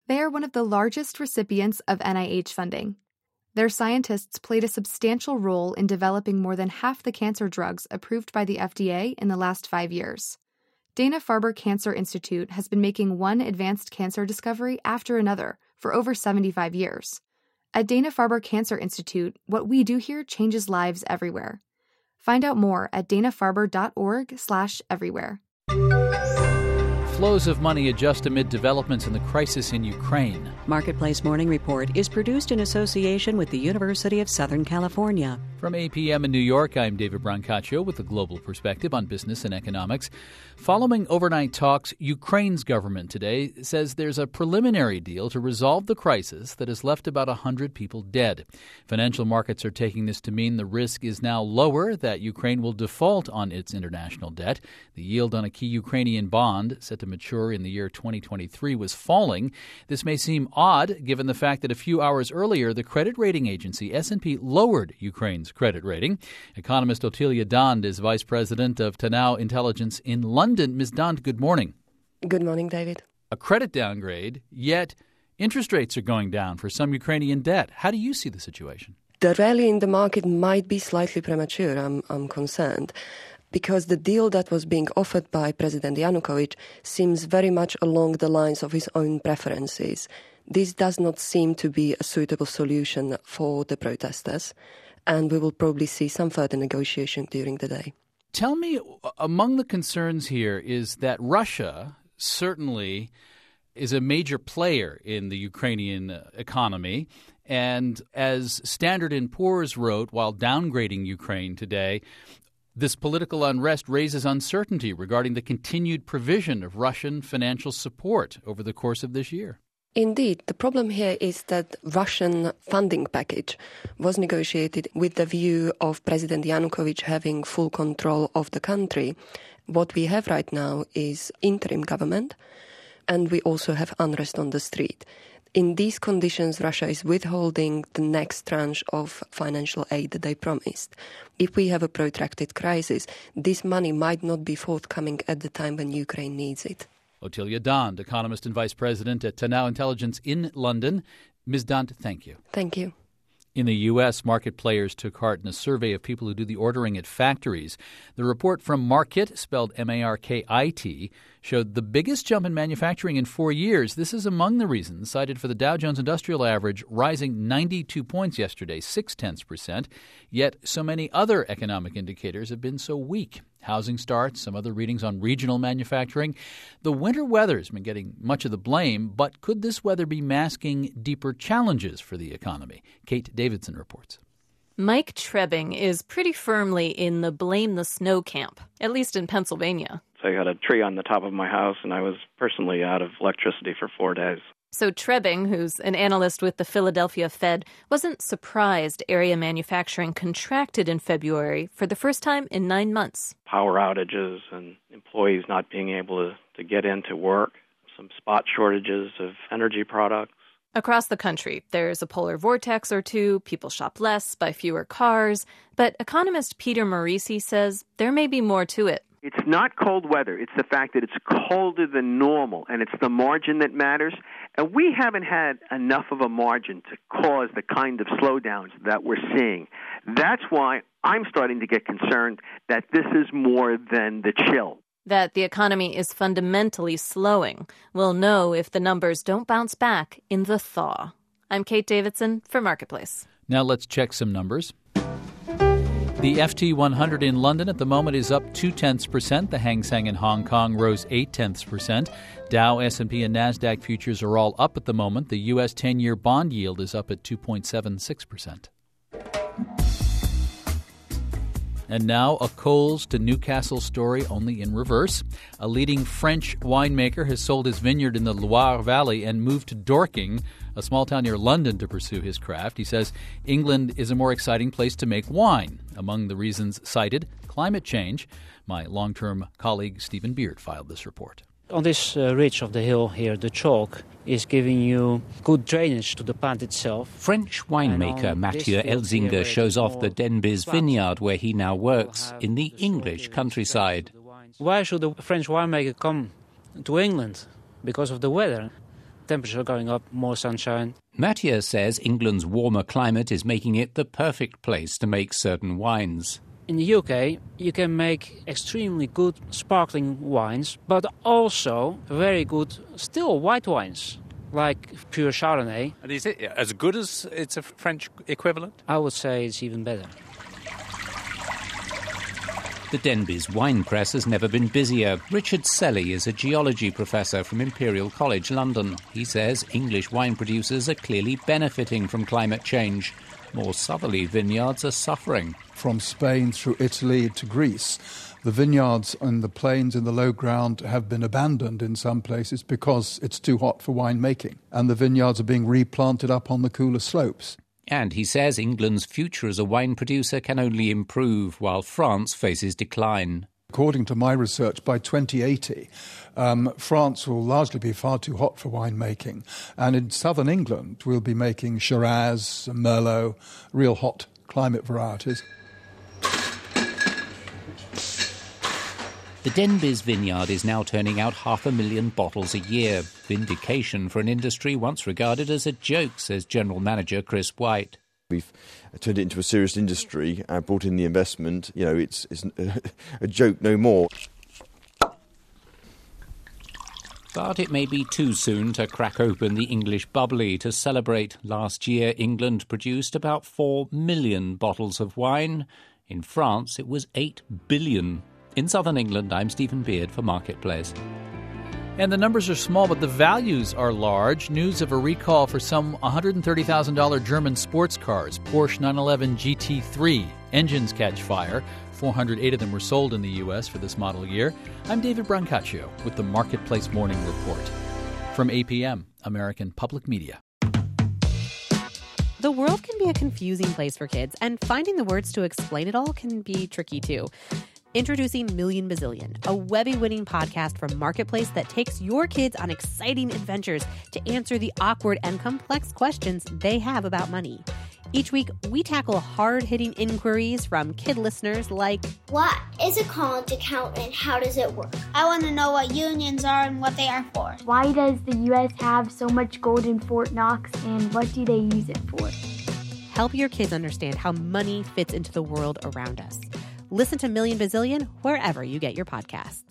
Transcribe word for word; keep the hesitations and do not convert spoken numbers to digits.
They are one of the largest recipients of N I H funding. Their scientists played a substantial role in developing more than half the cancer drugs approved by the F D A in the last five years. Dana-Farber Cancer Institute has been making one advanced cancer discovery after another for over seventy-five years. At Dana-Farber Cancer Institute, what we do here changes lives everywhere. Find out more at dana-farber.org slash everywhere. Flows of money adjust amid developments in the crisis in Ukraine. Marketplace Morning Report is produced in association with the University of Southern California. From A P M in New York, I'm David Brancaccio with a global perspective on business and economics. Following overnight talks, Ukraine's government today says there's a preliminary deal to resolve the crisis that has left about one hundred people dead. Financial markets are taking this to mean the risk is now lower that Ukraine will default on its international debt. The yield on a key Ukrainian bond, set to mature in the year twenty twenty-three, was falling. This may seem odd given the fact that a few hours earlier, the credit rating agency S and P lowered Ukraine's credit rating. Economist Ottilia Dand is vice president of Tanao Intelligence in London. Miz Dand, good morning. Good morning, David. A credit downgrade, yet interest rates are going down for some Ukrainian debt. How do you see the situation? The rally in the market might be slightly premature, I'm, I'm concerned, because the deal that was being offered by President Yanukovych seems very much along the lines of his own preferences. This does not seem to be a suitable solution for the protesters, and we will probably see some further negotiation during the day. Tell me, among the concerns here is that Russia certainly is a major player in the Ukrainian economy. And as Standard and Poor's wrote while downgrading Ukraine today, this political unrest raises uncertainty regarding the continued provision of Russian financial support over the course of this year. Indeed, the problem here is that Russian funding package was negotiated with the view of President Yanukovych having full control of the country. What we have right now is interim government, and we also have unrest on the street. In these conditions, Russia is withholding the next tranche of financial aid that they promised. If we have a protracted crisis, this money might not be forthcoming at the time when Ukraine needs it. Ottilia Dand, economist and vice president at Tanao Intelligence in London. Miz Dand, thank you. Thank you. In the U S, market players took heart in a survey of people who do the ordering at factories. The report from Markit, spelled M A R K I T, showed the biggest jump in manufacturing in four years. This is among the reasons cited for the Dow Jones Industrial Average rising ninety-two points yesterday, six-tenths percent. Yet so many other economic indicators have been so weak. Housing starts, some other readings on regional manufacturing. The winter weather has been getting much of the blame, but could this weather be masking deeper challenges for the economy? Kate Davidson reports. Mike Trebbing is pretty firmly in the blame the snow camp, at least in Pennsylvania. So I got a tree on the top of my house, and I was personally out of electricity for four days. So Trebbing, who's an analyst with the Philadelphia Fed, wasn't surprised area manufacturing contracted in February for the first time in nine months. Power outages and employees not being able to, to get into work, some spot shortages of energy products. Across the country, there's a polar vortex or two, people shop less, buy fewer cars, but economist Peter Morici says there may be more to it. It's not cold weather. It's the fact that it's colder than normal, and it's the margin that matters. And we haven't had enough of a margin to cause the kind of slowdowns that we're seeing. That's why I'm starting to get concerned that this is more than the chill. That the economy is fundamentally slowing. We'll know if the numbers don't bounce back in the thaw. I'm Kate Davidson for Marketplace. Now let's check some numbers. The F T one hundred in London at the moment is up two-tenths percent. The Hang Seng in Hong Kong rose eight-tenths percent. Dow, S and P, and NASDAQ futures are all up at the moment. The U S ten-year bond yield is up at two point seven six percent. And now a Coles to Newcastle story, only in reverse. A leading French winemaker has sold his vineyard in the Loire Valley and moved to Dorking, a small town near London, to pursue his craft. He says England is a more exciting place to make wine. Among the reasons cited, climate change. My long-term colleague Stephen Beard filed this report. On this uh, ridge of the hill here, the chalk is giving you good drainage to the plant itself. French winemaker Mathieu Elzinger shows off the Denbies vineyard where he now works in the English countryside. Why should a French winemaker come to England? Because of the weather. temperature going up, more sunshine. Mathieu says England's warmer climate is making it the perfect place to make certain wines. In the U K, you can make extremely good sparkling wines, but also very good still white wines, like pure Chardonnay. And is it as good as its a French equivalent? I would say it's even better. The Denbies wine press has never been busier. Richard Selly is a geology professor from Imperial College London. He says English wine producers are clearly benefiting from climate change. More southerly vineyards are suffering. From Spain through Italy to Greece, the vineyards and the plains in the low ground have been abandoned in some places because it's too hot for winemaking, and the vineyards are being replanted up on the cooler slopes. And he says England's future as a wine producer can only improve while France faces decline. According to my research, by twenty eighty, um, France will largely be far too hot for winemaking. And in southern England, we'll be making Shiraz, Merlot, real hot climate varieties. The Denbies vineyard is now turning out half a million bottles a year. Vindication for an industry once regarded as a joke, says General Manager Chris White. We've turned it into a serious industry, uh, brought in the investment. You know, it's, it's a joke no more. But it may be too soon to crack open the English bubbly to celebrate. Last year, England produced about four million bottles of wine. In France, it was eight billion. In southern England, I'm Stephen Beard for Marketplace. And the numbers are small, but the values are large. News of a recall for some one hundred thirty thousand dollars German sports cars, Porsche nine eleven G T three. Engines catch fire. four hundred eight of them were sold in the U S for this model year. I'm David Brancaccio with the Marketplace Morning Report. From A P M, American Public Media. The world can be a confusing place for kids, and finding the words to explain it all can be tricky too. Introducing Million Bazillion, a Webby-winning podcast from Marketplace that takes your kids on exciting adventures to answer the awkward and complex questions they have about money. Each week, we tackle hard-hitting inquiries from kid listeners like, what is a college account and how does it work? I want to know what unions are and what they are for. Why does the U S have so much gold in Fort Knox and what do they use it for? Help your kids understand how money fits into the world around us. Listen to Million Bazillion wherever you get your podcasts.